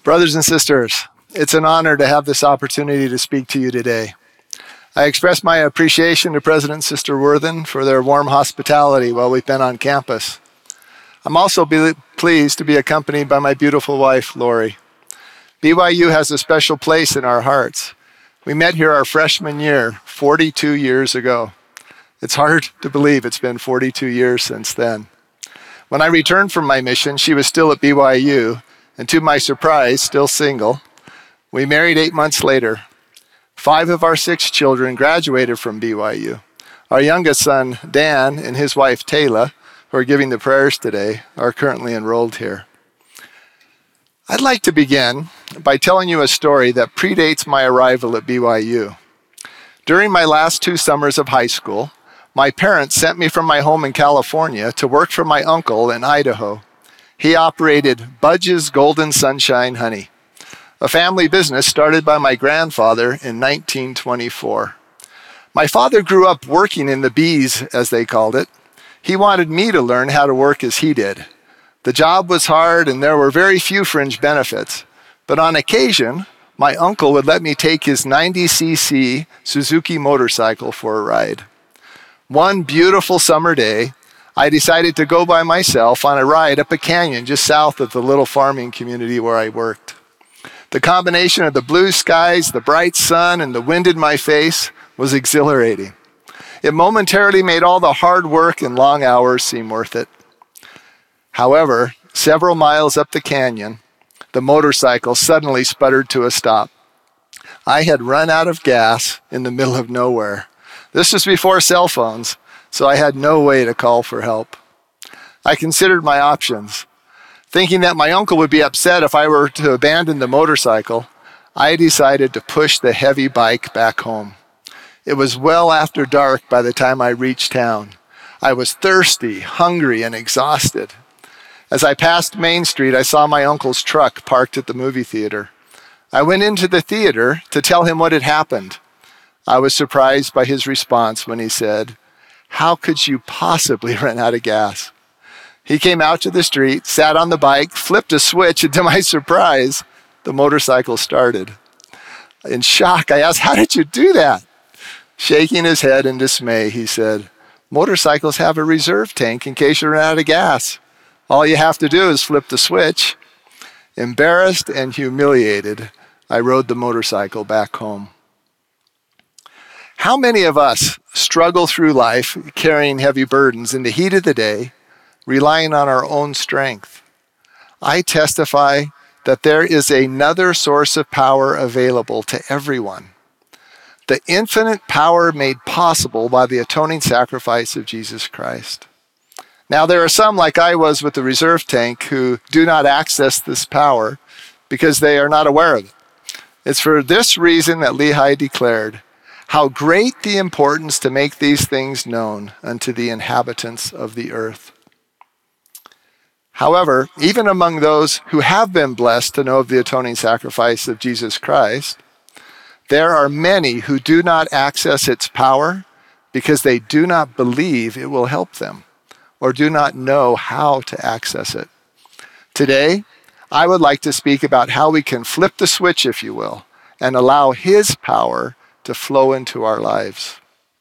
Brothers and sisters, it's an honor to have this opportunity to speak to you today. I express my appreciation to President and Sister Worthen for their warm hospitality while we've been on campus. I'm also pleased to be accompanied by my beautiful wife, Lori. BYU has a special place in our hearts. We met here our freshman year, 42 years ago. It's hard to believe it's been 42 years since then. When I returned from my mission, she was still at BYU, and to my surprise, still single. We married 8 months later. 5 of our 6 children graduated from BYU. Our youngest son, Dan, and his wife, Taylor, who are giving the prayers today, are currently enrolled here. I'd like to begin by telling you a story that predates my arrival at BYU. During my last 2 summers of high school, my parents sent me from my home in California to work for my uncle in Idaho. He operated Budge's Golden Sunshine Honey, a family business started by my grandfather in 1924. My father grew up working in the bees, as they called it. He wanted me to learn how to work as he did. The job was hard and there were very few fringe benefits, but on occasion, my uncle would let me take his 90cc Suzuki motorcycle for a ride. One beautiful summer day, I decided to go by myself on a ride up a canyon just south of the little farming community where I worked. The combination of the blue skies, the bright sun, and the wind in my face was exhilarating. It momentarily made all the hard work and long hours seem worth it. However, several miles up the canyon, the motorcycle suddenly sputtered to a stop. I had run out of gas in the middle of nowhere. This was before cell phones, so I had no way to call for help. I considered my options. Thinking that my uncle would be upset if I were to abandon the motorcycle, I decided to push the heavy bike back home. It was well after dark by the time I reached town. I was thirsty, hungry, and exhausted. As I passed Main Street, I saw my uncle's truck parked at the movie theater. I went into the theater to tell him what had happened. I was surprised by his response when he said, "How could you possibly run out of gas?" He came out to the street, sat on the bike, flipped a switch, and to my surprise, the motorcycle started. In shock, I asked, "How did you do that?" Shaking his head in dismay, he said, "Motorcycles have a reserve tank in case you run out of gas. All you have to do is flip the switch." Embarrassed and humiliated, I rode the motorcycle back home. How many of us struggle through life carrying heavy burdens in the heat of the day, relying on our own strength? I testify that there is another source of power available to everyone. The infinite power made possible by the atoning sacrifice of Jesus Christ. Now, there are some, like I was with the reserve tank, who do not access this power because they are not aware of it. It's for this reason that Lehi declared, "How great the importance to make these things known unto the inhabitants of the earth." However, even among those who have been blessed to know of the atoning sacrifice of Jesus Christ, there are many who do not access its power because they do not believe it will help them or do not know how to access it. Today, I would like to speak about how we can flip the switch, if you will, and allow His power to flow into our lives.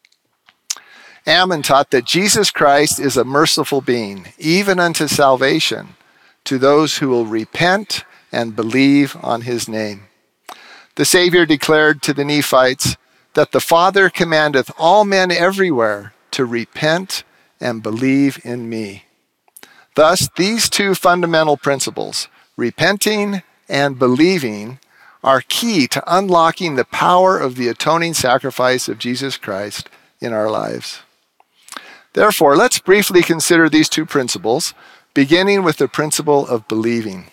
Ammon taught that Jesus Christ is a merciful being, even unto salvation, to those who will repent and believe on his name. The Savior declared to the Nephites that the Father commandeth all men everywhere to repent and believe in me. Thus, these 2 fundamental principles, repenting and believing, are key to unlocking the power of the atoning sacrifice of Jesus Christ in our lives. Therefore, let's briefly consider these 2 principles, beginning with the principle of believing.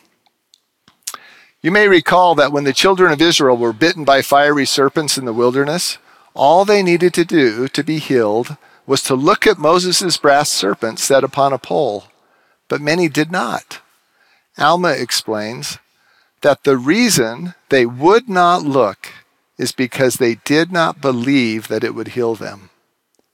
You may recall that when the children of Israel were bitten by fiery serpents in the wilderness, all they needed to do to be healed was to look at Moses' brass serpent set upon a pole, but many did not. Alma explains that the reason they would not look is because they did not believe that it would heal them.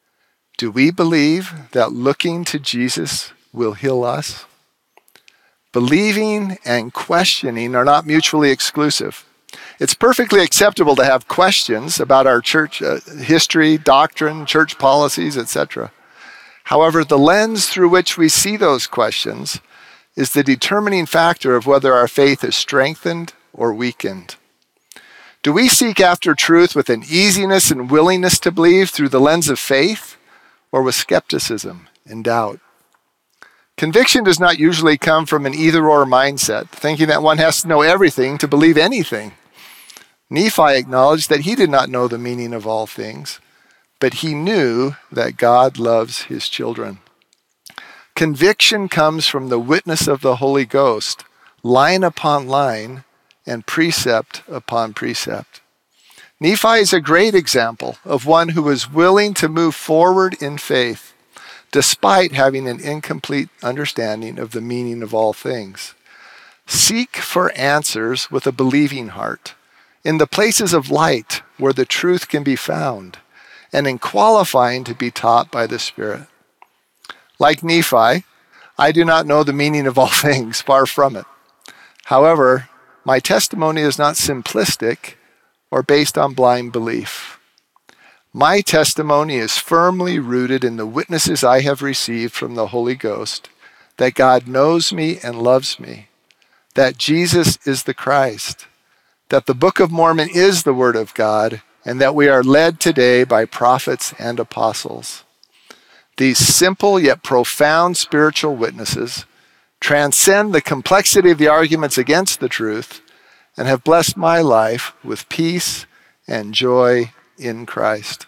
Do we believe that looking to Jesus will heal us? Believing and questioning are not mutually exclusive. It's perfectly acceptable to have questions about our church history, doctrine, church policies, etc. However, the lens through which we see those questions is the determining factor of whether our faith is strengthened or weakened. Do we seek after truth with an easiness and willingness to believe through the lens of faith, or with skepticism and doubt? Conviction does not usually come from an either-or mindset, thinking that one has to know everything to believe anything. Nephi acknowledged that he did not know the meaning of all things, but he knew that God loves his children. Conviction comes from the witness of the Holy Ghost, line upon line and precept upon precept. Nephi is a great example of one who was willing to move forward in faith, despite having an incomplete understanding of the meaning of all things. Seek for answers with a believing heart, in the places of light where the truth can be found, and in qualifying to be taught by the Spirit. Like Nephi, I do not know the meaning of all things, far from it. However, my testimony is not simplistic or based on blind belief. My testimony is firmly rooted in the witnesses I have received from the Holy Ghost, that God knows me and loves me, that Jesus is the Christ, that the Book of Mormon is the Word of God, and that we are led today by prophets and apostles. These simple yet profound spiritual witnesses transcend the complexity of the arguments against the truth and have blessed my life with peace and joy in Christ.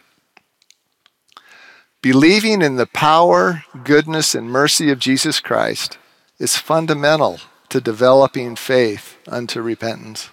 Believing in the power, goodness, and mercy of Jesus Christ is fundamental to developing faith unto repentance.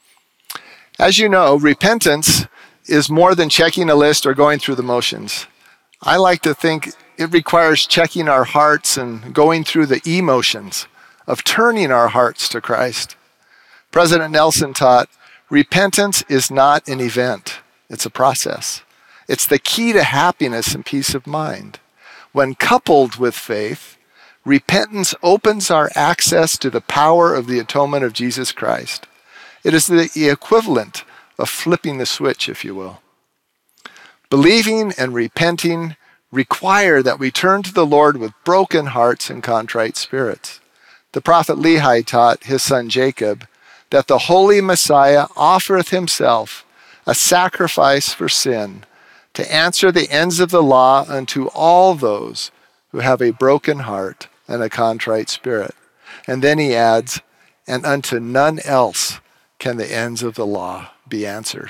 As you know, repentance is more than checking a list or going through the motions. I like to think it requires checking our hearts and going through the emotions of turning our hearts to Christ. President Nelson taught, repentance is not an event, it's a process. It's the key to happiness and peace of mind. When coupled with faith, repentance opens our access to the power of the atonement of Jesus Christ. It is the equivalent of flipping the switch, if you will. Believing and repenting require that we turn to the Lord with broken hearts and contrite spirits. The prophet Lehi taught his son Jacob that the holy Messiah offereth himself a sacrifice for sin to answer the ends of the law unto all those who have a broken heart and a contrite spirit. And then he adds, and unto none else can the ends of the law be answered.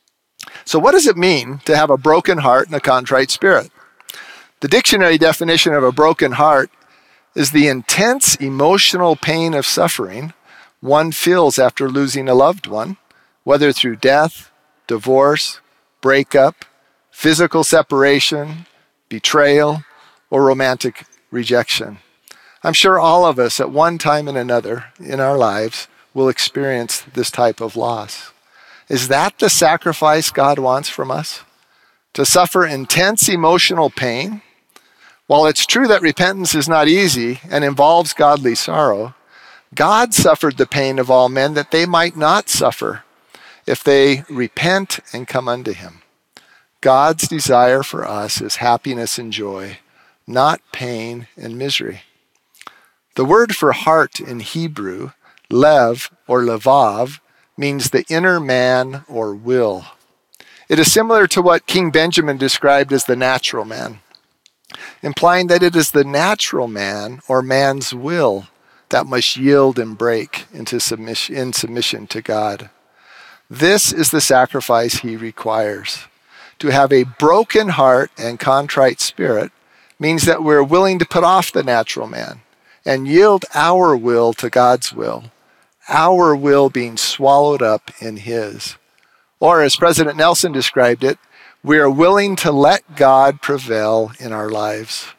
So what does it mean to have a broken heart and a contrite spirit? The dictionary definition of a broken heart is the intense emotional pain of suffering one feels after losing a loved one, whether through death, divorce, breakup, physical separation, betrayal, or romantic rejection. I'm sure all of us at one time and another in our lives will experience this type of loss. Is that the sacrifice God wants from us? To suffer intense emotional pain? While it's true that repentance is not easy and involves godly sorrow, God suffered the pain of all men that they might not suffer if they repent and come unto him. God's desire for us is happiness and joy, not pain and misery. The word for heart in Hebrew, lev or levav, means the inner man or will. It is similar to what King Benjamin described as the natural man, implying that it is the natural man or man's will that must yield and break into submission to God. This is the sacrifice he requires. To have a broken heart and contrite spirit means that we're willing to put off the natural man and yield our will to God's will, our will being swallowed up in his. Or as President Nelson described it, we are willing to let God prevail in our lives.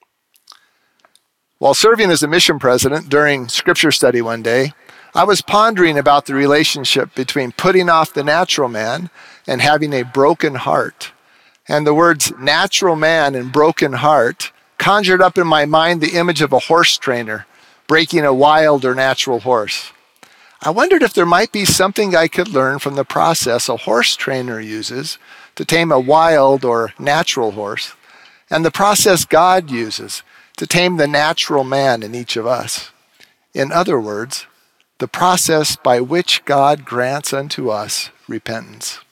While serving as a mission president during scripture study one day, I was pondering about the relationship between putting off the natural man and having a broken heart. And the words natural man and broken heart conjured up in my mind the image of a horse trainer breaking a wild or natural horse. I wondered if there might be something I could learn from the process a horse trainer uses to tame a wild or natural horse, and the process God uses to tame the natural man in each of us. In other words, the process by which God grants unto us repentance.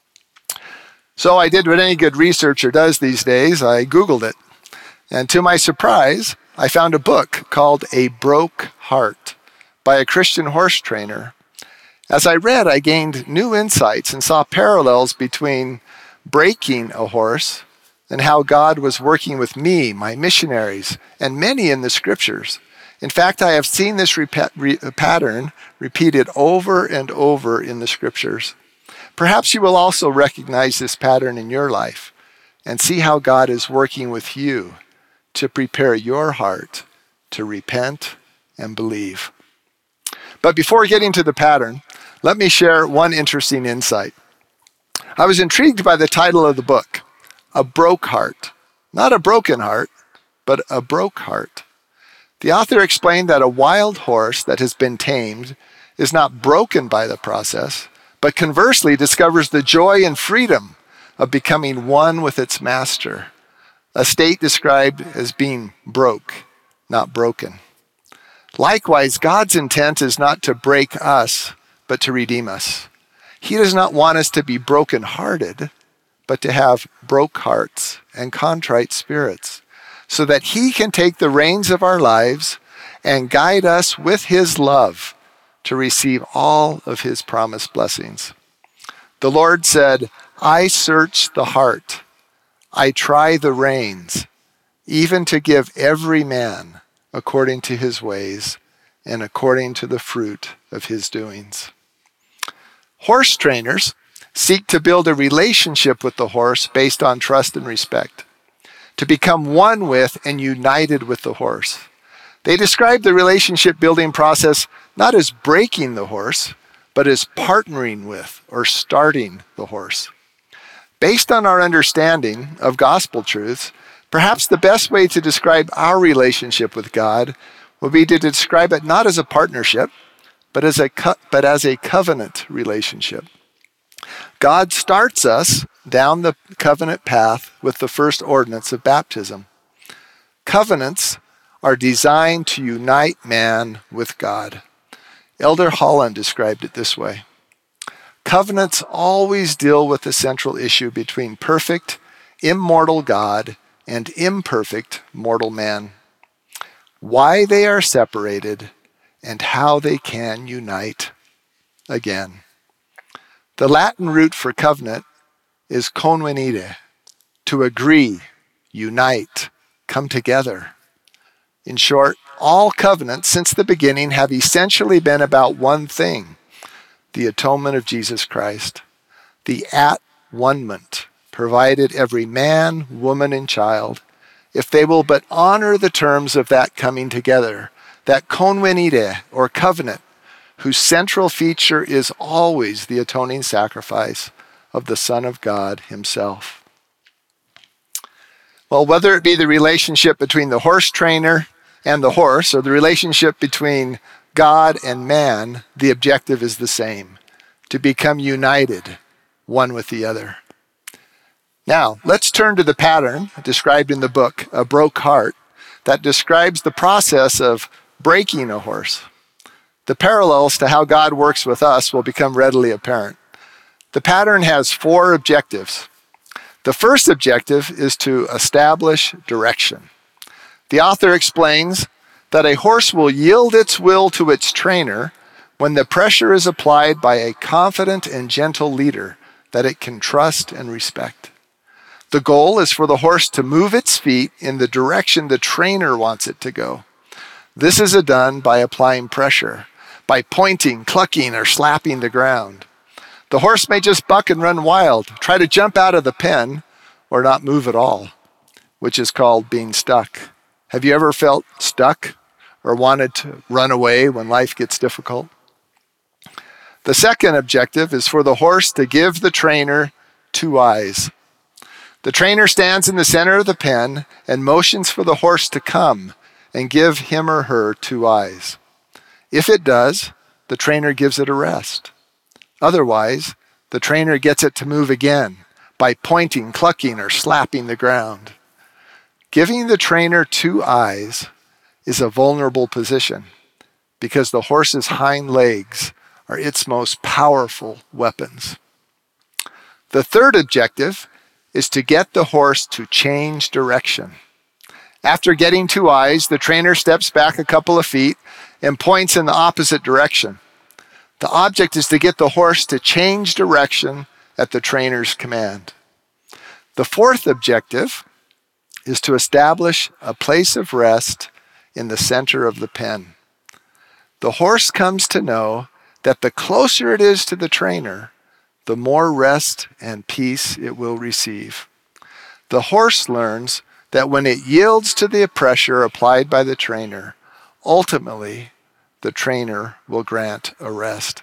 So I did what any good researcher does these days. I Googled it. And to my surprise, I found a book called A Broke Heart by a Christian horse trainer. As I read, I gained new insights and saw parallels between breaking a horse and how God was working with me, my missionaries, and many in the scriptures. In fact, I have seen this pattern repeated over and over in the scriptures. Perhaps you will also recognize this pattern in your life and see how God is working with you to prepare your heart to repent and believe. But before getting to the pattern, let me share one interesting insight. I was intrigued by the title of the book, A Broke Heart. Not a broken heart, but a broke heart. The author explained that a wild horse that has been tamed is not broken by the process, but conversely discovers the joy and freedom of becoming one with its master, a state described as being broke, not broken. Likewise, God's intent is not to break us, but to redeem us. He does not want us to be broken-hearted, but to have broke hearts and contrite spirits, so that He can take the reins of our lives and guide us with His love to receive all of His promised blessings. The Lord said, I search the heart, I try the reins, even to give every man according to his ways and according to the fruit of his doings. Horse trainers seek to build a relationship with the horse based on trust and respect, to become one with and united with the horse. They describe the relationship building process not as breaking the horse, but as partnering with or starting the horse. Based on our understanding of gospel truths, perhaps the best way to describe our relationship with God would be to describe it not as a partnership, but as a covenant relationship. God starts us down the covenant path with the first ordinance of baptism. Covenants are designed to unite man with God. Elder Holland described it this way. Covenants always deal with the central issue between perfect, immortal God and imperfect mortal man. Why they are separated and how they can unite again. The Latin root for covenant is convenire, to agree, unite, come together. In short, all covenants since the beginning have essentially been about one thing, the atonement of Jesus Christ. The at-one-ment provided every man, woman, and child, if they will but honor the terms of that coming together, that convenire, or covenant, whose central feature is always the atoning sacrifice of the Son of God Himself. Well, whether it be the relationship between the horse trainer and the horse, or the relationship between God and man, the objective is the same, to become united, one with the other. Now, let's turn to the pattern described in the book, A Broke Heart, that describes the process of breaking a horse. The parallels to how God works with us will become readily apparent. The pattern has 4 objectives. The first objective is to establish direction. The author explains that a horse will yield its will to its trainer when the pressure is applied by a confident and gentle leader that it can trust and respect. The goal is for the horse to move its feet in the direction the trainer wants it to go. This is done by applying pressure, by pointing, clucking, or slapping the ground. The horse may just buck and run wild, try to jump out of the pen, or not move at all, which is called being stuck. Have you ever felt stuck or wanted to run away when life gets difficult? The second objective is for the horse to give the trainer 2 eyes. The trainer stands in the center of the pen and motions for the horse to come and give him or her 2 eyes. If it does, the trainer gives it a rest. Otherwise, the trainer gets it to move again by pointing, clucking, or slapping the ground. Giving the trainer 2 eyes is a vulnerable position because the horse's hind legs are its most powerful weapons. The third objective is to get the horse to change direction. After getting 2 eyes, the trainer steps back a couple of feet and points in the opposite direction. The object is to get the horse to change direction at the trainer's command. The fourth objective is to establish a place of rest in the center of the pen. The horse comes to know that the closer it is to the trainer, the more rest and peace it will receive. The horse learns that when it yields to the pressure applied by the trainer, ultimately, the trainer will grant a rest.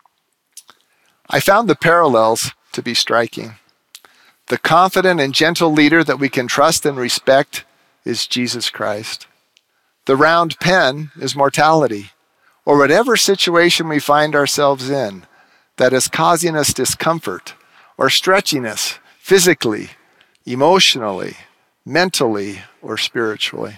I found the parallels to be striking. The confident and gentle leader that we can trust and respect is Jesus Christ. The round pen is mortality, or whatever situation we find ourselves in that is causing us discomfort or stretching us physically, emotionally, mentally, or spiritually.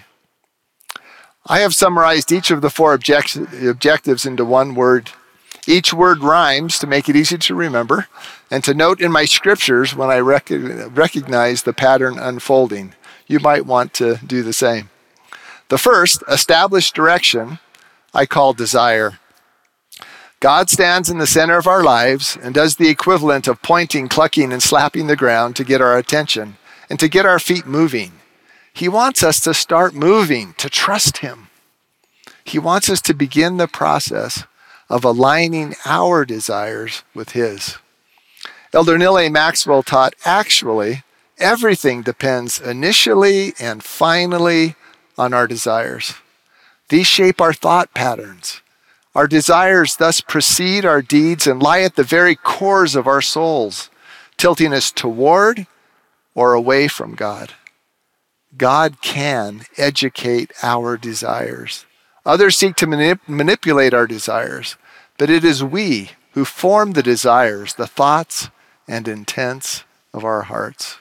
I have summarized each of the 4 objectives into one word. Each word rhymes to make it easy to remember and to note in my scriptures when I recognize the pattern unfolding. You might want to do the same. The first, established direction, I call desire. God stands in the center of our lives and does the equivalent of pointing, clucking, and slapping the ground to get our attention and to get our feet moving. He wants us to start moving, to trust him. He wants us to begin the process of aligning our desires with his. Elder Neal A. Maxwell taught, actually, everything depends initially and finally on our desires. These shape our thought patterns. Our desires thus precede our deeds and lie at the very cores of our souls, tilting us toward or away from God. God can educate our desires. Others seek to manipulate our desires, but it is we who form the desires, the thoughts and intents of our hearts.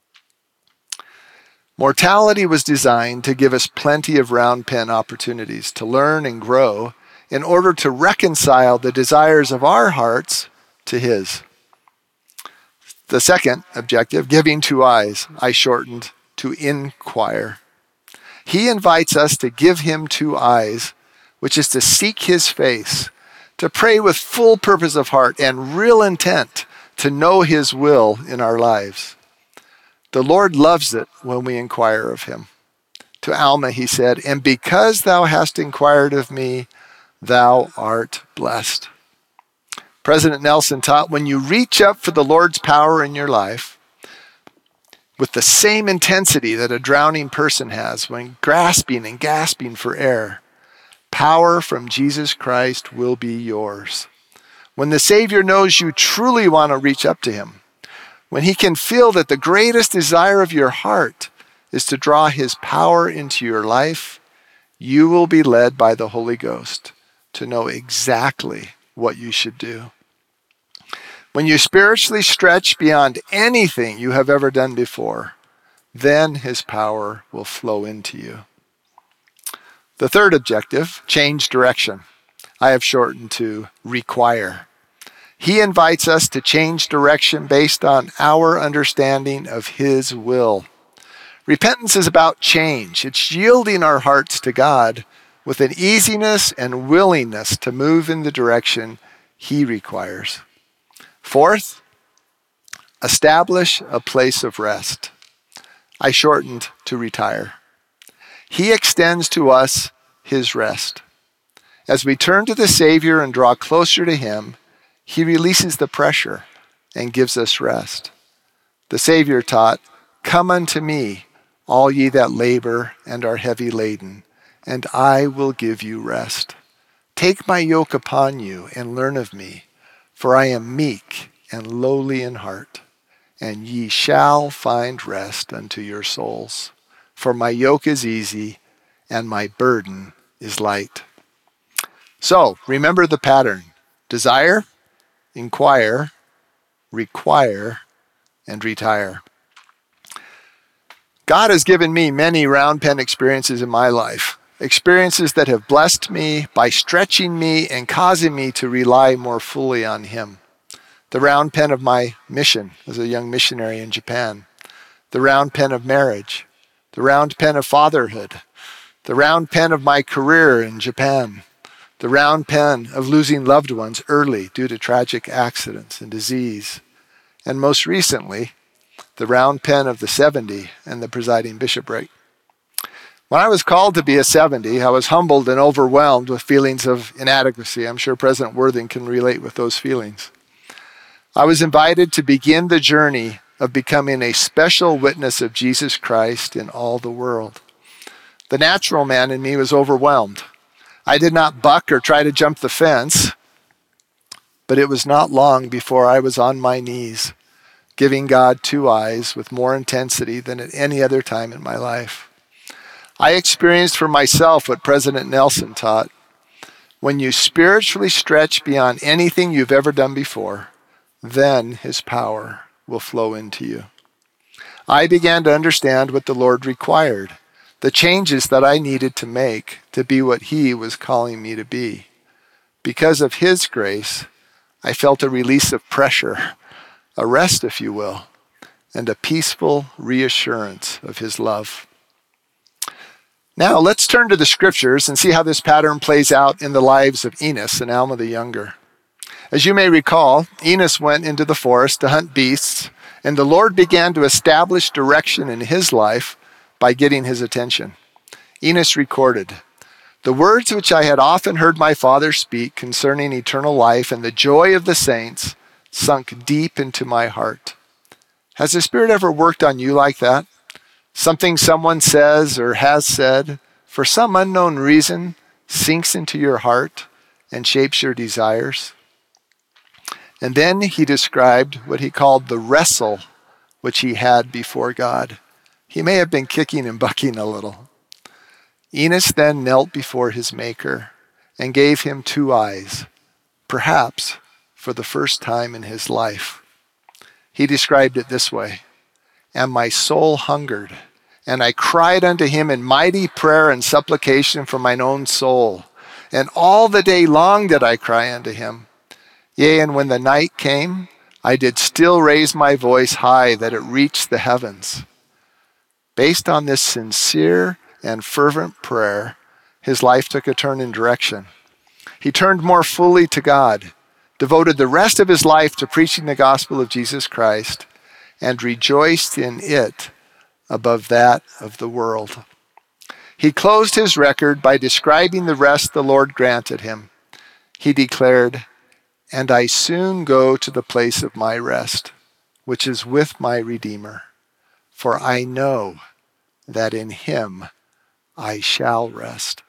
Mortality was designed to give us plenty of round pen opportunities to learn and grow in order to reconcile the desires of our hearts to his. The second objective, giving 2 eyes, I shortened to inquire. He invites us to give him 2 eyes, which is to seek his face, to pray with full purpose of heart and real intent to know his will in our lives. The Lord loves it when we inquire of him. To Alma he said, "And because thou hast inquired of me, thou art blessed." President Nelson taught, when you reach up for the Lord's power in your life, with the same intensity that a drowning person has when grasping and gasping for air, power from Jesus Christ will be yours. When the Savior knows you truly want to reach up to him, when he can feel that the greatest desire of your heart is to draw his power into your life, you will be led by the Holy Ghost to know exactly what you should do. When you spiritually stretch beyond anything you have ever done before, then his power will flow into you. The third objective, change direction, I have shortened to require. He invites us to change direction based on our understanding of his will. Repentance is about change. It's yielding our hearts to God with an easiness and willingness to move in the direction he requires. Fourth, establish a place of rest. I shortened to retire. He extends to us his rest. As we turn to the Savior and draw closer to him, he releases the pressure and gives us rest. The Savior taught, "Come unto me, all ye that labor and are heavy laden, and I will give you rest. Take my yoke upon you and learn of me, for I am meek and lowly in heart, and ye shall find rest unto your souls. For my yoke is easy, and my burden is light. So, remember the pattern. Desire, inquire, require, and retire. God has given me many round pen experiences in my life, experiences that have blessed me by stretching me and causing me to rely more fully on Him. The round pen of my mission as a young missionary in Japan, the round pen of marriage, the round pen of fatherhood, the round pen of my career in Japan, the round pen of losing loved ones early due to tragic accidents and disease, and most recently, the round pen of the 70 and the presiding bishopric. When I was called to be a 70, I was humbled and overwhelmed with feelings of inadequacy. I'm sure President Worthen can relate with those feelings. I was invited to begin the journey of becoming a special witness of Jesus Christ in all the world. The natural man in me was overwhelmed. I did not buck or try to jump the fence, but it was not long before I was on my knees, giving God 2 eyes with more intensity than at any other time in my life. I experienced for myself what President Nelson taught. When you spiritually stretch beyond anything you've ever done before, then His power will flow into you. I began to understand what the Lord required, the changes that I needed to make to be what He was calling me to be. Because of His grace, I felt a release of pressure, a rest, if you will, and a peaceful reassurance of His love. Now, let's turn to the scriptures and see how this pattern plays out in the lives of Enos and Alma the Younger. As you may recall, Enos went into the forest to hunt beasts, and the Lord began to establish direction in his life by getting his attention. Enos recorded, "The words which I had often heard my father speak concerning eternal life and the joy of the saints sunk deep into my heart." Has the Spirit ever worked on you like that? Something someone says or has said, for some unknown reason, sinks into your heart and shapes your desires. And then he described what he called the wrestle which he had before God. He may have been kicking and bucking a little. Enos then knelt before his Maker and gave him 2 eyes, perhaps for the first time in his life. He described it this way, "And my soul hungered, and I cried unto him in mighty prayer and supplication for mine own soul. And all the day long did I cry unto him. Yea, and when the night came, I did still raise my voice high that it reached the heavens." Based on this sincere and fervent prayer, his life took a turn in direction. He turned more fully to God, devoted the rest of his life to preaching the gospel of Jesus Christ, and rejoiced in it above that of the world. He closed his record by describing the rest the Lord granted him. He declared, "And I soon go to the place of my rest, which is with my Redeemer. For I know that in him I shall rest."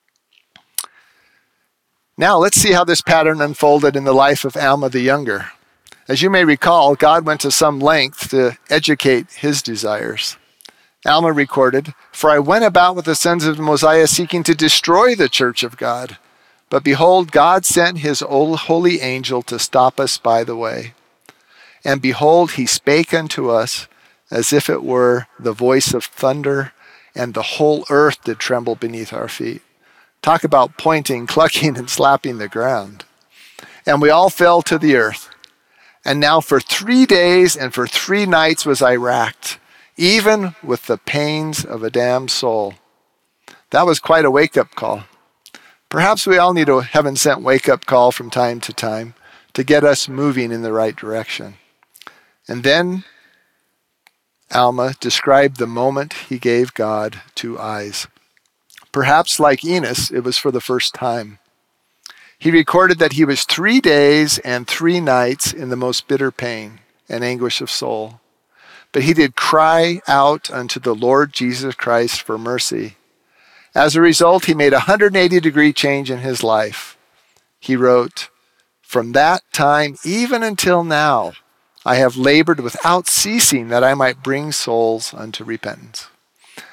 Now let's see how this pattern unfolded in the life of Alma the Younger. As you may recall, God went to some length to educate his desires. Alma recorded, "For I went about with the sons of Mosiah seeking to destroy the church of God. But behold, God sent his holy angel to stop us by the way. And behold, he spake unto us as if it were the voice of thunder, and the whole earth did tremble beneath our feet." Talk about pointing, clucking, and slapping the ground. "And we all fell to the earth. And now for 3 days and for 3 nights was I racked, even with the pains of a damned soul." That was quite a wake-up call. Perhaps we all need a heaven-sent wake-up call from time to time to get us moving in the right direction. And then Alma described the moment he gave God 2 eyes. Perhaps like Enos, it was for the first time. He recorded that he was 3 days and 3 nights in the most bitter pain and anguish of soul. But he did cry out unto the Lord Jesus Christ for mercy. As a result, he made a 180-degree change in his life. He wrote, "From that time even until now, I have labored without ceasing that I might bring souls unto repentance."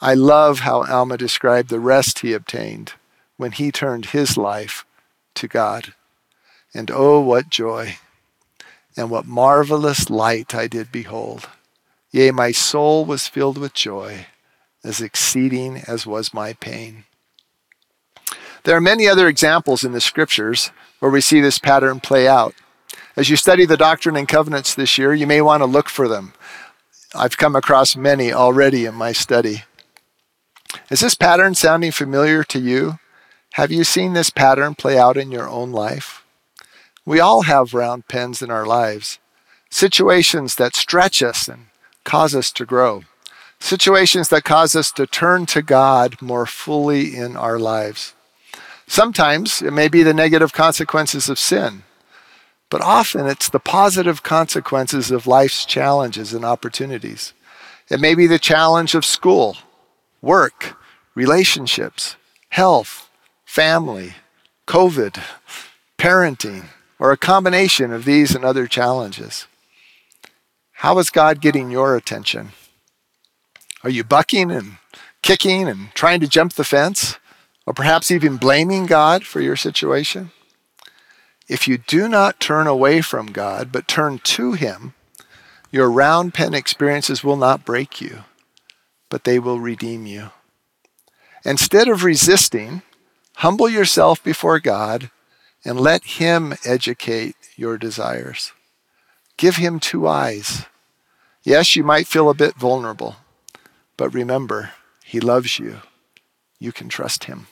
I love how Alma described the rest he obtained when he turned his life to God. And oh, what joy, and what marvelous light I did behold. Yea, my soul was filled with joy, as exceeding as was my pain. There are many other examples in the scriptures where we see this pattern play out. As you study the Doctrine and Covenants this year, you may want to look for them. I've come across many already in my study. Is this pattern sounding familiar to you? Have you seen this pattern play out in your own life? We all have round pens in our lives, situations that stretch us and cause us to grow, situations that cause us to turn to God more fully in our lives. Sometimes it may be the negative consequences of sin, but often it's the positive consequences of life's challenges and opportunities. It may be the challenge of school, work, relationships, health, family, COVID, parenting, or a combination of these and other challenges. How is God getting your attention? Are you bucking and kicking and trying to jump the fence? Or perhaps even blaming God for your situation? If you do not turn away from God, but turn to Him, your round pen experiences will not break you, but they will redeem you. Instead of resisting, humble yourself before God and let Him educate your desires. Give Him 2 eyes. Yes, you might feel a bit vulnerable, but remember, He loves you. You can trust Him.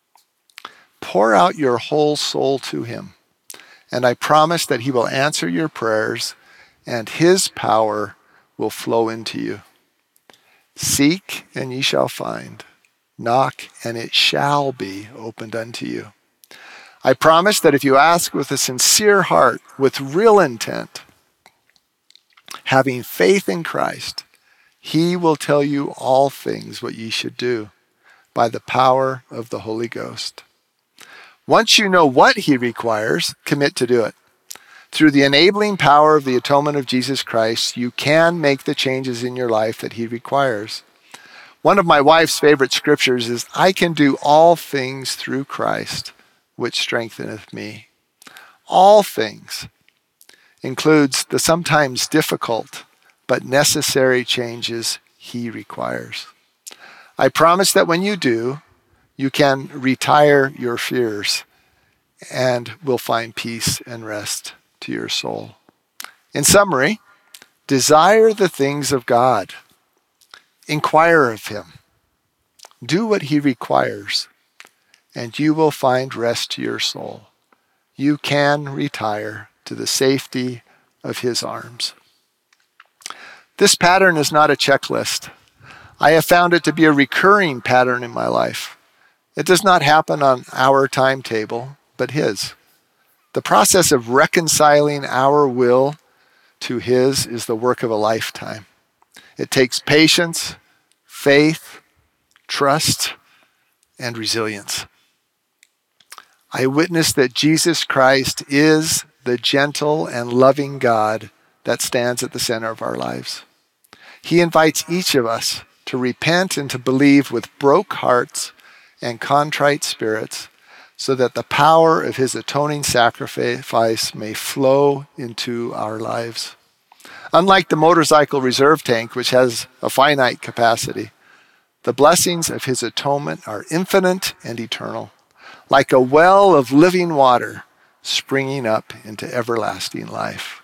Pour out your whole soul to Him, and I promise that He will answer your prayers and His power will flow into you. Seek and ye shall find. Knock and it shall be opened unto you. I promise that if you ask with a sincere heart, with real intent, having faith in Christ, He will tell you all things what ye should do by the power of the Holy Ghost. Once you know what He requires, commit to do it. Through the enabling power of the atonement of Jesus Christ, you can make the changes in your life that He requires. One of my wife's favorite scriptures is, I can do all things through Christ, which strengtheneth me. All things includes the sometimes difficult but necessary changes He requires. I promise that when you do, you can retire your fears and will find peace and rest to your soul. In summary, desire the things of God. Inquire of Him. Do what He requires, and you will find rest to your soul. You can retire to the safety of His arms. This pattern is not a checklist. I have found it to be a recurring pattern in my life. It does not happen on our timetable, but His. The process of reconciling our will to His is the work of a lifetime. It takes patience, faith, trust, and resilience. I witness that Jesus Christ is the gentle and loving God that stands at the center of our lives. He invites each of us to repent and to believe with broke hearts and contrite spirits, so that the power of His atoning sacrifice may flow into our lives. Unlike the motorcycle reserve tank, which has a finite capacity, the blessings of His atonement are infinite and eternal, like a well of living water springing up into everlasting life.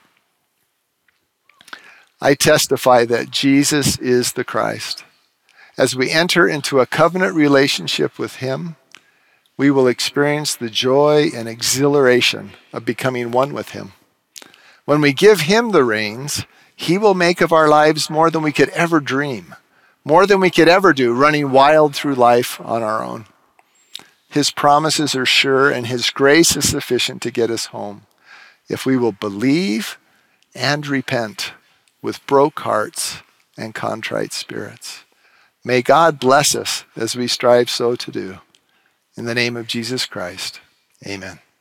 I testify that Jesus is the Christ. As we enter into a covenant relationship with Him, we will experience the joy and exhilaration of becoming one with Him. When we give Him the reins, He will make of our lives more than we could ever dream, more than we could ever do, running wild through life on our own. His promises are sure, and His grace is sufficient to get us home, if we will believe and repent with broke hearts and contrite spirits. May God bless us as we strive so to do. In the name of Jesus Christ, amen.